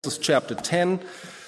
chapter 10.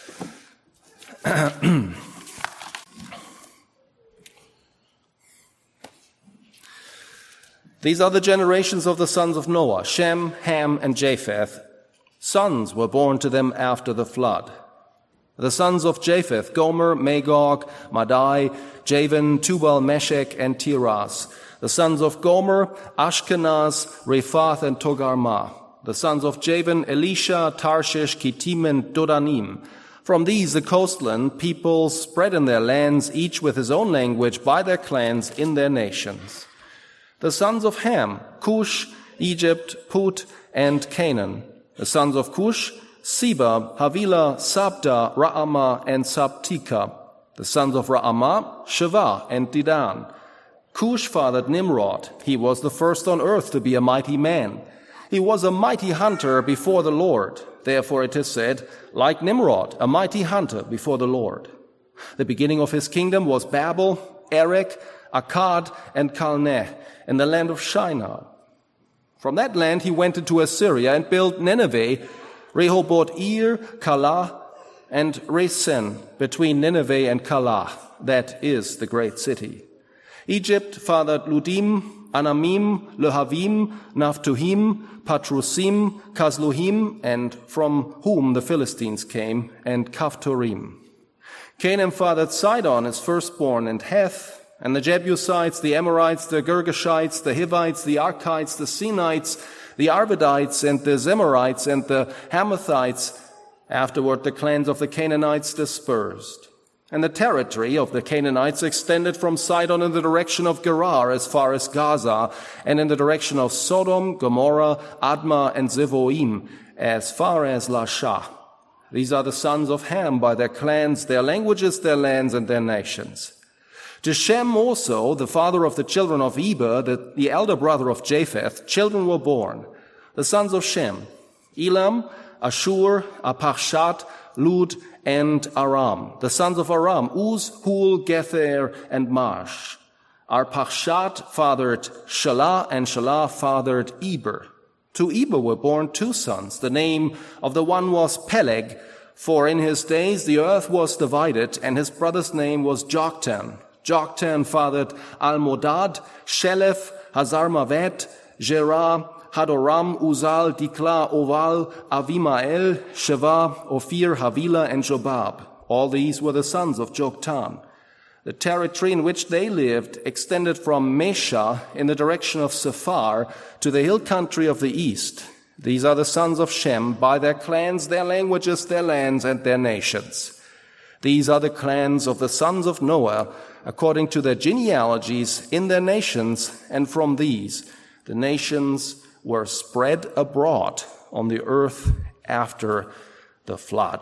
These are the generations of the sons of Noah, Shem, Ham, and Japheth. Sons were born to them after the flood. The sons of Japheth, Gomer, Magog, Madai, Javan, Tubal, Meshech, and Tiras. The sons of Gomer, Ashkenaz, Rephath, and Togarmah. The sons of Javan, Elisha, Tarshish, Kittim, and Dodanim. From these the coastland peoples spread in their lands, each with his own language, by their clans in their nations. The sons of Ham, Cush, Egypt, Put, and Canaan. The sons of Cush, Seba, Havilah, Sabda, Ra'amah, and Sabtika. The sons of Ra'amah, Sheva, and Dedan. Cush fathered Nimrod. He was the first on earth to be a mighty man. He was a mighty hunter before the Lord. Therefore it is said, like Nimrod, a mighty hunter before the Lord. The beginning of his kingdom was Babel, Erech, Akkad, and Calneh, in the land of Shinar. From that land he went into Assyria and built Nineveh, Rehoboth-ir, Calah, and Resen, between Nineveh and Calah. That is the great city. Egypt fathered Ludim, Anamim, Lehavim, Naphtuhim, Patrusim, Kasluhim, and from whom the Philistines came, and Kaphtorim. Canaan fathered Sidon, his firstborn, and Heth, and the Jebusites, the Amorites, the Girgashites, the Hivites, the Archites, the Sinites, the Arvadites, and the Zemarites, and the Hamathites. Afterward the clans of the Canaanites dispersed. And the territory of the Canaanites extended from Sidon in the direction of Gerar as far as Gaza, and in the direction of Sodom, Gomorrah, Admah, and Zeboim as far as Lasha. These are the sons of Ham by their clans, their languages, their lands, and their nations. To Shem also, the father of the children of Eber, the elder brother of Japheth, children were born. The sons of Shem, Elam, Ashur, Arpachshad, Lud, and Aram. The sons of Aram, Uz, Hul, Gether, and Marsh. Arpachshad fathered Shelah, and Shelah fathered Eber. To Eber were born two sons. The name of the one was Peleg, for in his days the earth was divided, and his brother's name was Joktan. Joktan fathered Almodad, Shelef, Hazarmavet, Jerah, Hadoram, Uzal, Dikla, Oval, Avimael, Sheva, Ophir, Havilah, and Jobab. All these were the sons of Joktan. The territory in which they lived extended from Mesha in the direction of Sephar to the hill country of the east. These are the sons of Shem by their clans, their languages, their lands, and their nations. These are the clans of the sons of Noah, according to their genealogies in their nations, and from these the nations were spread abroad on the earth after the flood.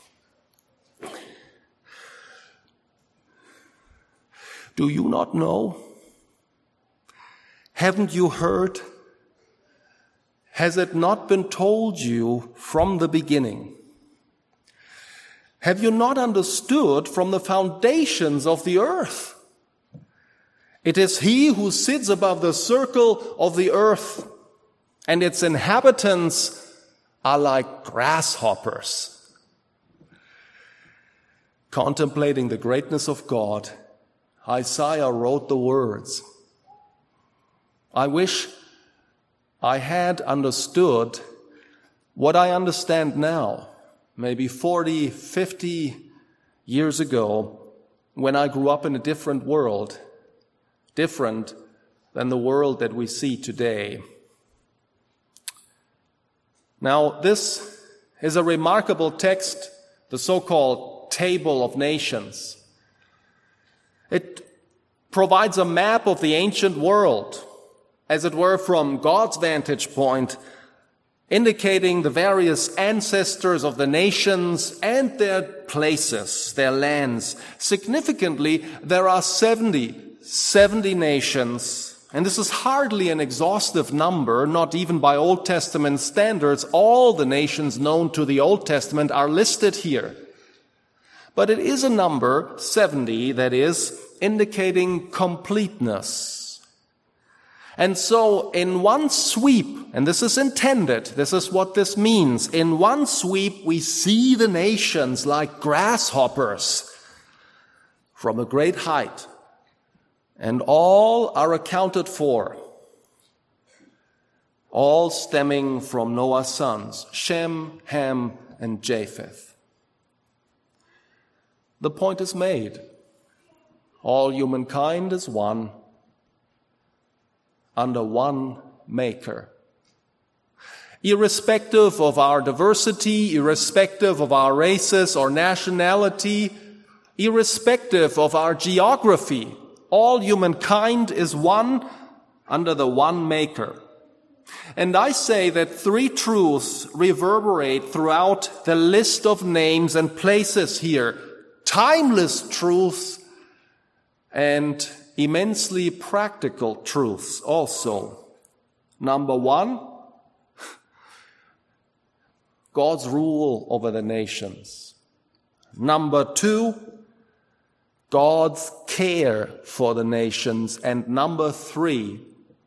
Do you not know? Haven't you heard? Has it not been told you from the beginning? Have you not understood from the foundations of the earth? It is he who sits above the circle of the earth, and its inhabitants are like grasshoppers. Contemplating the greatness of God, Isaiah wrote the words, I wish I had understood what I understand now, maybe 40, 50 years ago, when I grew up in a different world, different than the world that we see today. Now, this is a remarkable text, the so-called Table of Nations. It provides a map of the ancient world, as it were from God's vantage point, indicating the various ancestors of the nations and their places, their lands. Significantly, there are 70 nations, and this is hardly an exhaustive number, not even by Old Testament standards. All the nations known to the Old Testament are listed here. But it is a number, 70, that is, indicating completeness. And so in one sweep, and this is intended, this is what this means, in one sweep we see the nations like grasshoppers from a great height, and all are accounted for, all stemming from Noah's sons, Shem, Ham, and Japheth. The point is made. All humankind is one, under one Maker. Irrespective of our diversity, irrespective of our races or nationality, irrespective of our geography, all humankind is one under the one Maker. And I say that three truths reverberate throughout the list of names and places here. Timeless truths and immensely practical truths also. Number one, God's rule over the nations. Number two, God's care for the nations. And number three,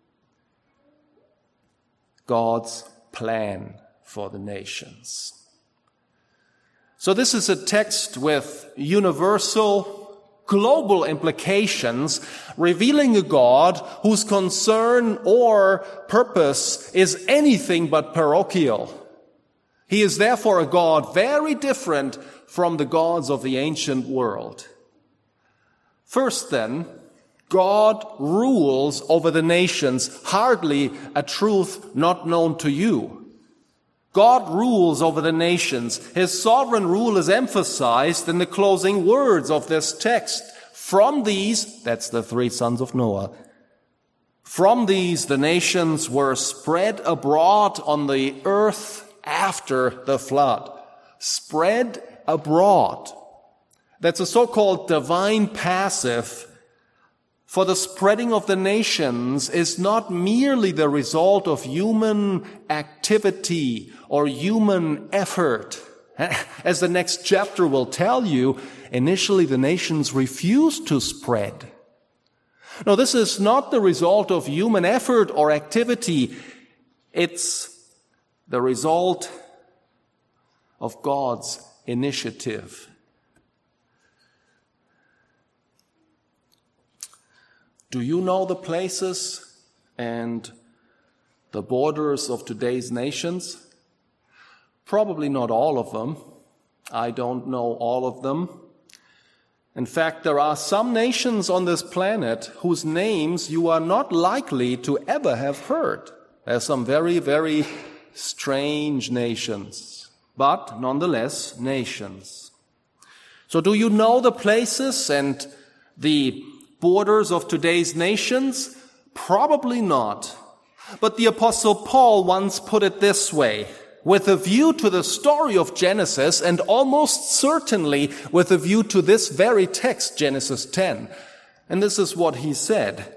God's plan for the nations. So this is a text with universal, global implications, revealing a God whose concern or purpose is anything but parochial. He is therefore a God very different from the gods of the ancient world. First then, God rules over the nations, hardly a truth not known to you. God rules over the nations. His sovereign rule is emphasized in the closing words of this text. From these, that's the three sons of Noah, from these the nations were spread abroad on the earth after the flood. Spread abroad. That's a so-called divine passive. For the spreading of the nations is not merely the result of human activity or human effort. As the next chapter will tell you, initially the nations refused to spread. No, this is not the result of human effort or activity. It's the result of God's initiative. Do you know the places and the borders of today's nations? Probably not all of them. I don't know all of them. In fact, there are some nations on this planet whose names you are not likely to ever have heard. There are some very, very strange nations, but nonetheless nations. So do you know the places and the borders of today's nations? Probably not. But the Apostle Paul once put it this way, with a view to the story of Genesis, and almost certainly with a view to this very text, Genesis 10. And this is what he said.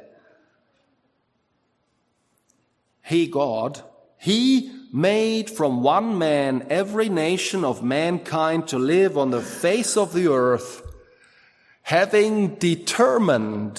He, God, He made from one man every nation of mankind to live on the face of the earth, having determined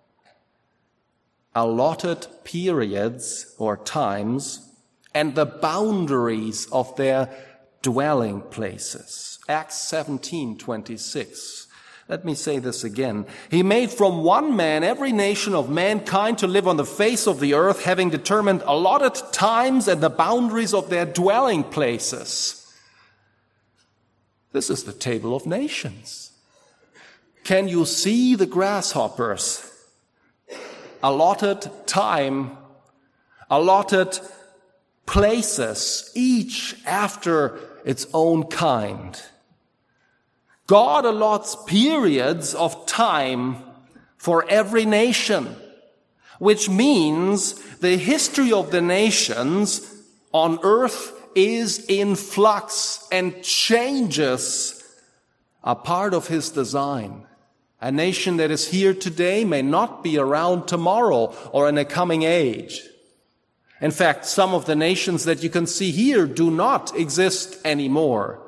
allotted periods or times and the boundaries of their dwelling places. Acts 17:26. Let me say this again. He made from one man every nation of mankind to live on the face of the earth, having determined allotted times and the boundaries of their dwelling places. This is the table of nations. Can you see the grasshoppers? Allotted time, allotted places, each after its own kind. God allots periods of time for every nation, which means the history of the nations on earth is in flux, and changes are part of His design. A nation that is here today may not be around tomorrow or in a coming age. In fact, some of the nations that you can see here do not exist anymore.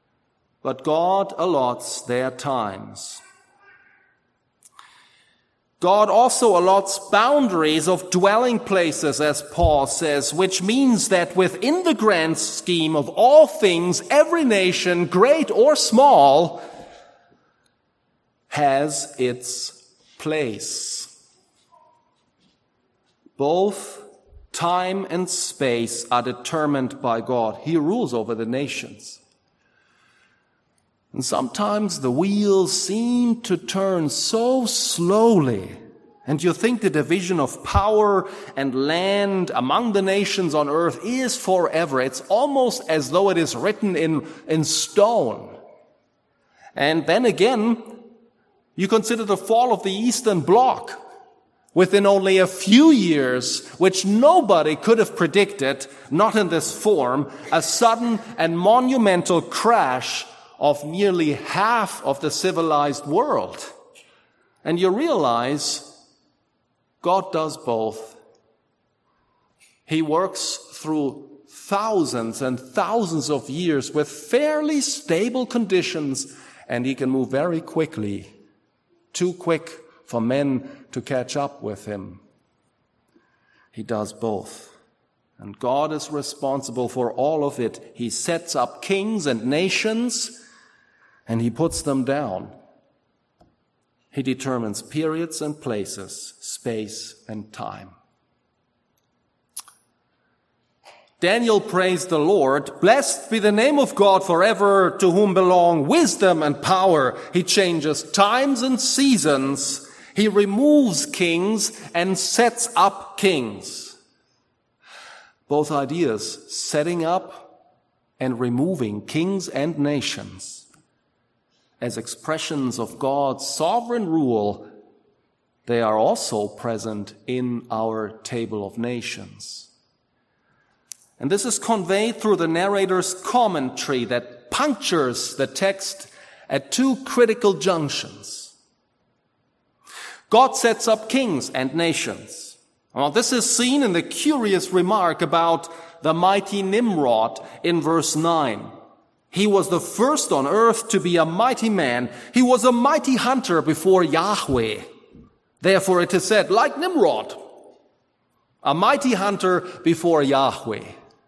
But God allots their times. God also allots boundaries of dwelling places, as Paul says, which means that within the grand scheme of all things, every nation, great or small, has its place. Both time and space are determined by God. He rules over the nations. And sometimes the wheels seem to turn so slowly, and you think the division of power and land among the nations on earth is forever. It's almost as though it is written in stone. And then again, you consider the fall of the Eastern Bloc within only a few years, which nobody could have predicted, not in this form, a sudden and monumental crash of nearly half of the civilized world. And you realize God does both. He works through thousands and thousands of years with fairly stable conditions, and he can move very quickly, too quick for men to catch up with him. He does both. And God is responsible for all of it. He sets up kings and nations, and he puts them down. He determines periods and places, space and time. Daniel praised the Lord. Blessed be the name of God forever, to whom belong wisdom and power. He changes times and seasons. He removes kings and sets up kings. Both ideas, setting up and removing kings and nations, as expressions of God's sovereign rule, they are also present in our table of nations. And this is conveyed through the narrator's commentary that punctures the text at two critical junctions. God sets up kings and nations. Well, this is seen in the curious remark about the mighty Nimrod in verse 9. He was the first on earth to be a mighty man. He was a mighty hunter before Yahweh. Therefore it is said, like Nimrod, a mighty hunter before Yahweh.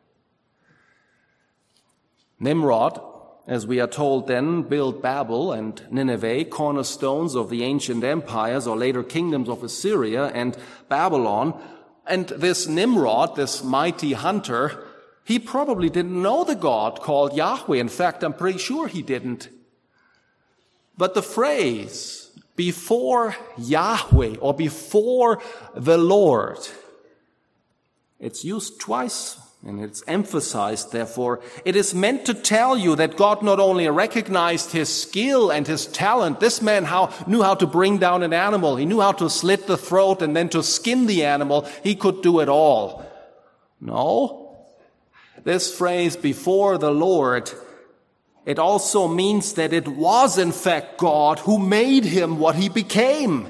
Nimrod, as we are told then, built Babel and Nineveh, cornerstones of the ancient empires or later kingdoms of Assyria and Babylon. And this Nimrod, this mighty hunter, he probably didn't know the God called Yahweh. In fact, I'm pretty sure he didn't. But the phrase, before Yahweh or before the Lord, it's used twice and it's emphasized, therefore. It is meant to tell you that God not only recognized his skill and his talent. This man knew how to bring down an animal. He knew how to slit the throat and then to skin the animal. He could do it all. No. This phrase, before the Lord, it also means that it was in fact God who made him what he became.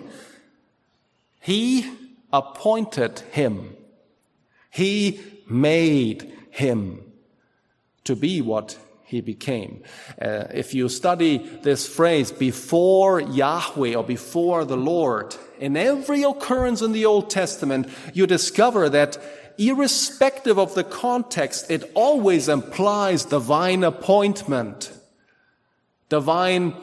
He appointed him. He made him to be what he became. If you study this phrase, before Yahweh or before the Lord, in every occurrence in the Old Testament, you discover that irrespective of the context, it always implies divine appointment, divine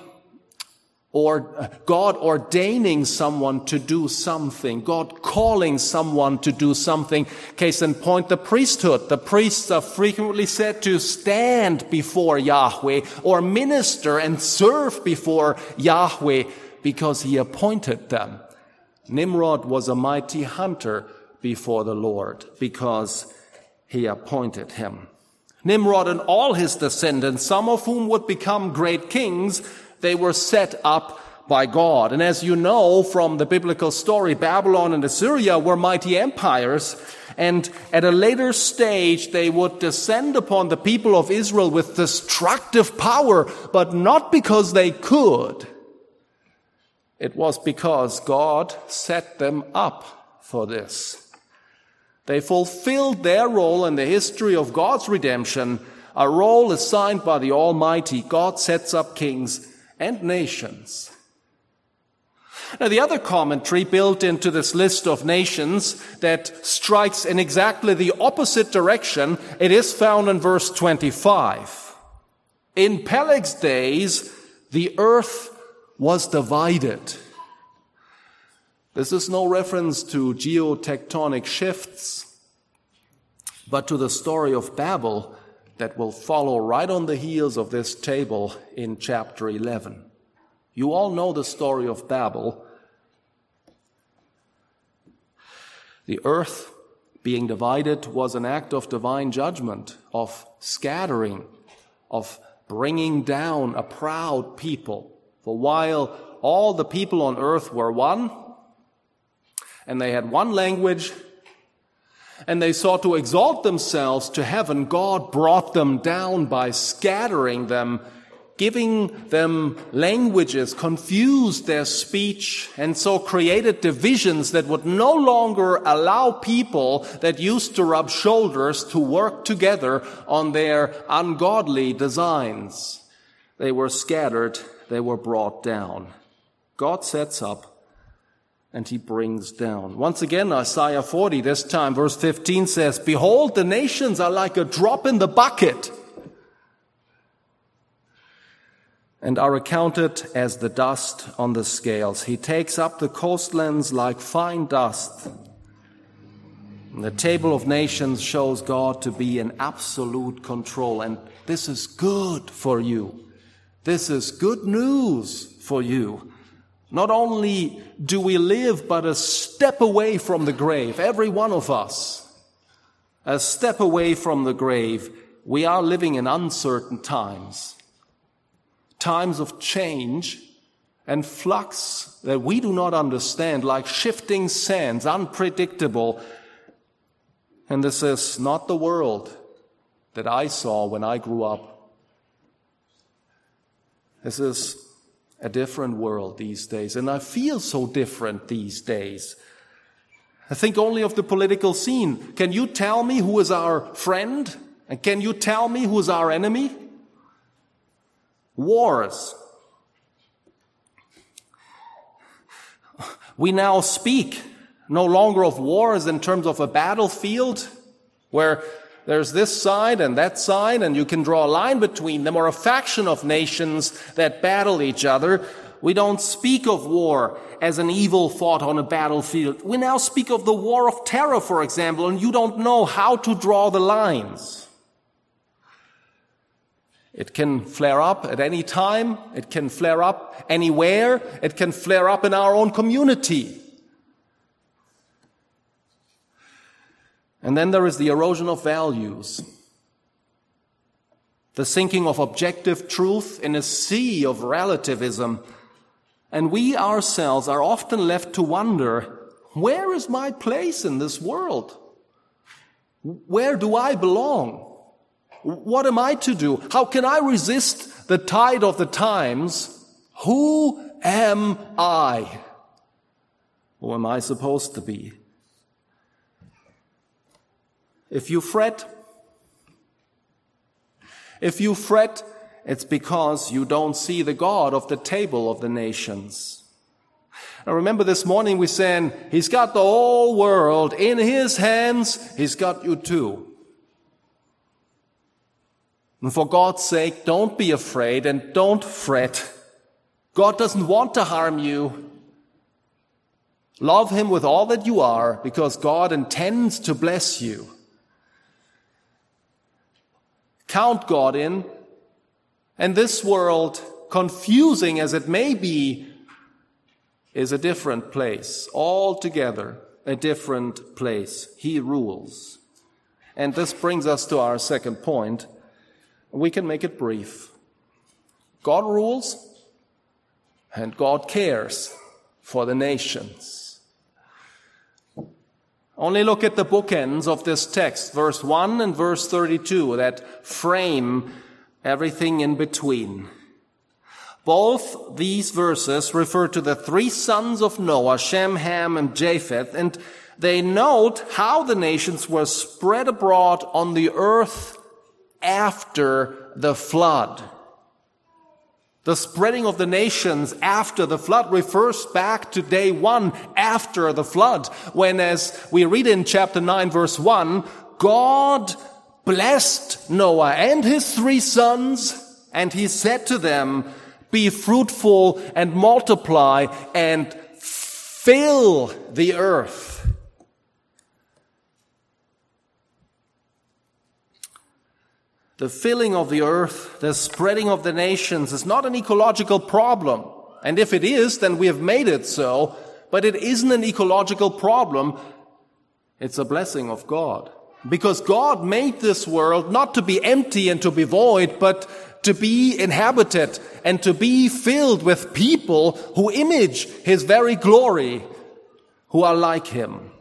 or God ordaining someone to do something, God calling someone to do something. Case in point, the priesthood. The priests are frequently said to stand before Yahweh or minister and serve before Yahweh because he appointed them. Nimrod was a mighty hunter before the Lord because he appointed him. Nimrod and all his descendants, some of whom would become great kings, they were set up by God. And as you know from the biblical story, Babylon and Assyria were mighty empires. And at a later stage, they would descend upon the people of Israel with destructive power, but not because they could. It was because God set them up for this. They fulfilled their role in the history of God's redemption, a role assigned by the Almighty. God sets up kings and nations. Now, the other commentary built into this list of nations that strikes in exactly the opposite direction, it is found in verse 25. In Peleg's days, the earth was divided. This is no reference to geotectonic shifts, but to the story of Babel that will follow right on the heels of this table in chapter 11. You all know the story of Babel. The earth being divided was an act of divine judgment, of scattering, of bringing down a proud people. For while all the people on earth were one, and they had one language, and they sought to exalt themselves to heaven, God brought them down by scattering them, giving them languages, confused their speech, and so created divisions that would no longer allow people that used to rub shoulders to work together on their ungodly designs. They were scattered, they were brought down. God sets up and he brings down. Once again, Isaiah 40, this time verse 15 says, "Behold, the nations are like a drop in the bucket, and are accounted as the dust on the scales. He takes up the coastlands like fine dust." And the table of nations shows God to be in absolute control, and this is good for you. This is good news for you. Not only do we live but a step away from the grave, every one of us, a step away from the grave, we are living in uncertain times. Times of change and flux that we do not understand, like shifting sands, unpredictable. And this is not the world that I saw when I grew up. This is a different world these days, and I feel so different these days. I think only of the political scene. Can you tell me who is our friend? And can you tell me who is our enemy? Wars. We now speak no longer of wars in terms of a battlefield where there's this side and that side and you can draw a line between them, or a faction of nations that battle each other. We don't speak of war as an evil fought on a battlefield. We now speak of the war of terror, for example, and you don't know how to draw the lines. It can flare up at any time. It can flare up anywhere. It can flare up in our own community. And then there is the erosion of values, the sinking of objective truth in a sea of relativism. And we ourselves are often left to wonder, where is my place in this world? Where do I belong? What am I to do? How can I resist the tide of the times? Who am I? Who am I supposed to be? If you fret, it's because you don't see the God of the table of the nations. Now remember, this morning we sang, He's got the whole world in His hands. He's got you too. And for God's sake, don't be afraid and don't fret. God doesn't want to harm you. Love Him with all that you are, because God intends to bless you. Count God in, and this world, confusing as it may be, is a different place, altogether a different place. He rules. And this brings us to our second point. We can make it brief. God rules, and God cares for the nations. Only look at the bookends of this text, verse 1 and verse 32, that frame everything in between. Both these verses refer to the three sons of Noah, Shem, Ham, and Japheth, and they note how the nations were spread abroad on the earth after the flood. The spreading of the nations after the flood refers back to day one after the flood, when, as we read in chapter 9, verse 1, God blessed Noah and his 3 sons, and he said to them, "Be fruitful and multiply and fill the earth." The filling of the earth, the spreading of the nations is not an ecological problem. And if it is, then we have made it so. But it isn't an ecological problem. It's a blessing of God. Because God made this world not to be empty and to be void, but to be inhabited and to be filled with people who image His very glory, who are like Him.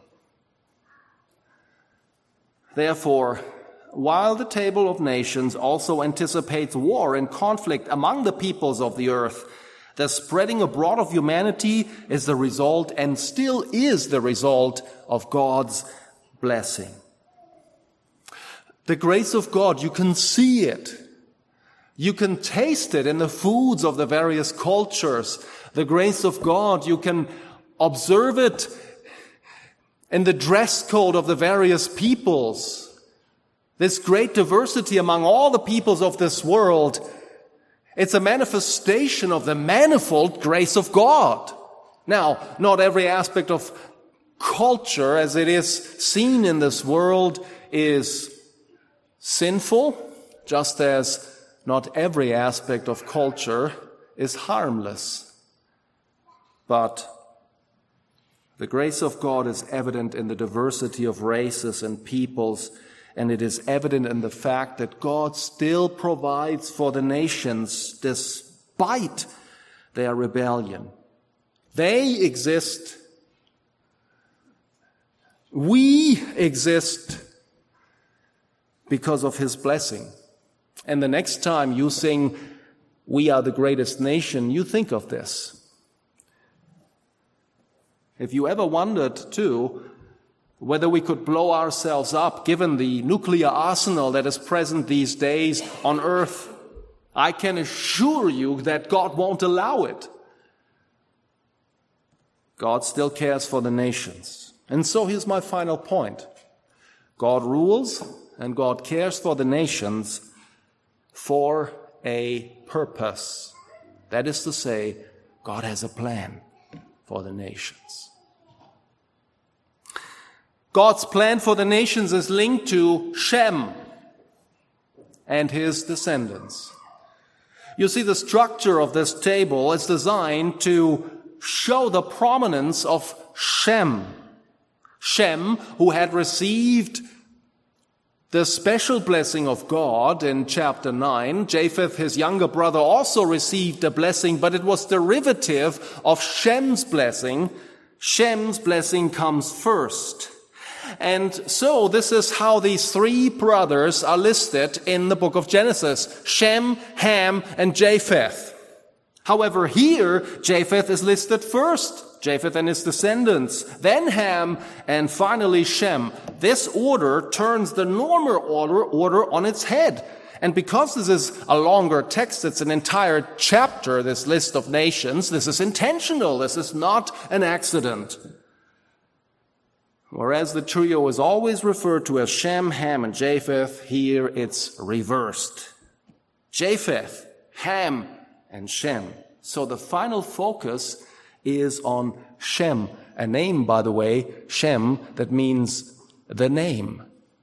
Therefore, while the table of nations also anticipates war and conflict among the peoples of the earth, the spreading abroad of humanity is the result, and still is the result, of God's blessing. The grace of God, you can see it. You can taste it in the foods of the various cultures. The grace of God, you can observe it in the dress code of the various peoples. This great diversity among all the peoples of this world, it's a manifestation of the manifold grace of God. Now, not every aspect of culture as it is seen in this world is sinful, just as not every aspect of culture is harmless. But the grace of God is evident in the diversity of races and peoples, and it is evident in the fact that God still provides for the nations despite their rebellion. They exist. We exist because of His blessing. And the next time you sing, "We are the greatest nation," you think of this. If you ever wondered, too, whether we could blow ourselves up given the nuclear arsenal that is present these days on earth, I can assure you that God won't allow it. God still cares for the nations. And so here's my final point. God rules and God cares for the nations for a purpose. That is to say, God has a plan for the nations. God's plan for the nations is linked to Shem and his descendants. You see, the structure of this table is designed to show the prominence of Shem. Shem, who had received the special blessing of God in chapter 9. Japheth, his younger brother, also received a blessing, but it was derivative of Shem's blessing. Shem's blessing comes first. And so this is how these 3 brothers are listed in the book of Genesis: Shem, Ham, and Japheth. However, here Japheth is listed first, Japheth and his descendants, then Ham, and finally Shem. This order turns the normal order on its head. And because this is a longer text, it's an entire chapter, this list of nations, this is intentional, this is not an accident. Whereas the trio is always referred to as Shem, Ham, and Japheth, here it's reversed. Japheth, Ham, and Shem. So the final focus is on Shem, a name, by the way, Shem, that means the name.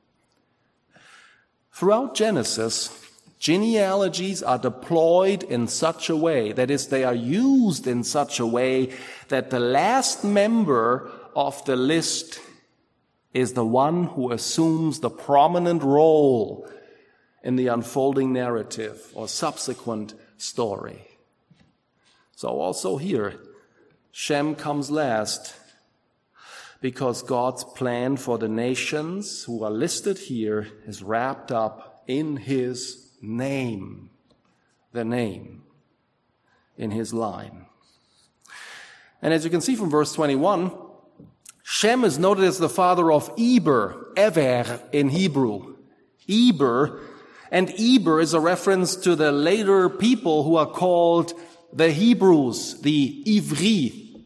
Throughout Genesis, genealogies are deployed in such a way, that is, they are used in such a way that the last member of the list is the one who assumes the prominent role in the unfolding narrative or subsequent story. So also here, Shem comes last because God's plan for the nations who are listed here is wrapped up in His name, the name, in His line. And as you can see from verse 21, Shem is noted as the father of Eber in Hebrew. Eber And Eber is a reference to the later people who are called the Hebrews, the Ivri,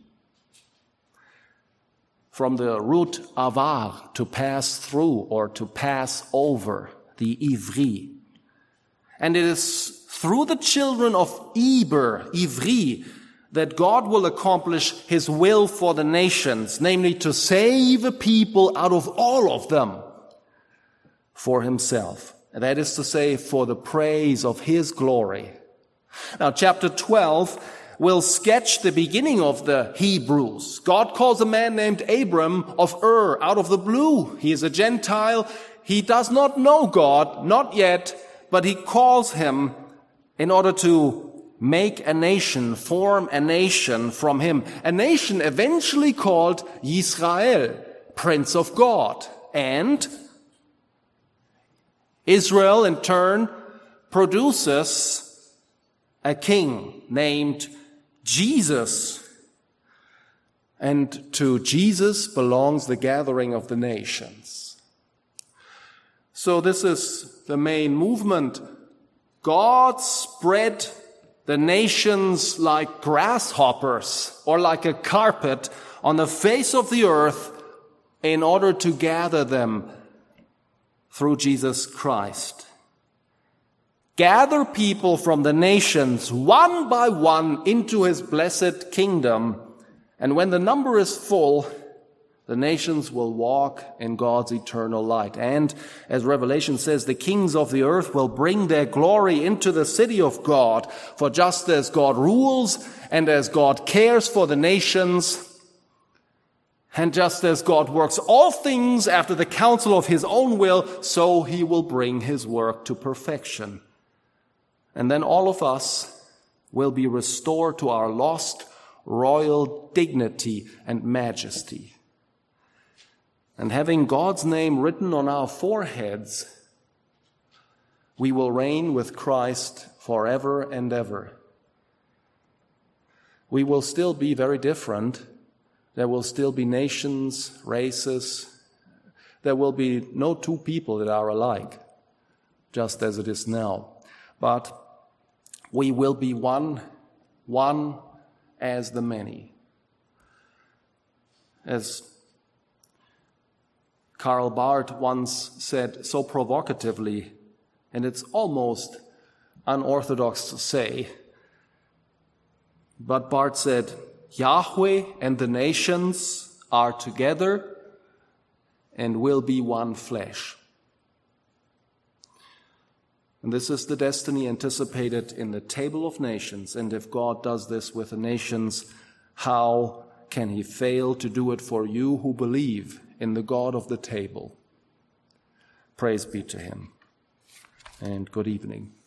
from the root avar, to pass through or to pass over, the Ivri. And it is through the children of Eber, Ivri, that God will accomplish his will for the nations, namely to save a people out of all of them for himself. And that is to say, for the praise of his glory. Now, chapter 12 will sketch the beginning of the Hebrews. God calls a man named Abram of Ur out of the blue. He is a Gentile. He does not know God, not yet, but he calls him in order to make a nation, form a nation from him. A nation eventually called Yisrael, Prince of God. And Israel, in turn, produces a king named Jesus. And to Jesus belongs the gathering of the nations. So this is the main movement. God spread the nations like grasshoppers or like a carpet on the face of the earth in order to gather them through Jesus Christ. Gather people from the nations one by one into his blessed kingdom. And when the number is full, the nations will walk in God's eternal light. And as Revelation says, the kings of the earth will bring their glory into the city of God. For just as God rules and as God cares for the nations, and just as God works all things after the counsel of his own will, so he will bring his work to perfection. And then all of us will be restored to our lost royal dignity and majesty. And having God's name written on our foreheads, we will reign with Christ forever and ever. We will still be very different. There will still be nations, races. There will be no two people that are alike, just as it is now. But we will be one as the many. As Karl Barth once said so provocatively, and it's almost unorthodox to say, but Barth said, Yahweh and the nations are together and will be one flesh. And this is the destiny anticipated in the table of nations. And if God does this with the nations, how can he fail to do it for you who believe in the God of the table? Praise be to him. And good evening.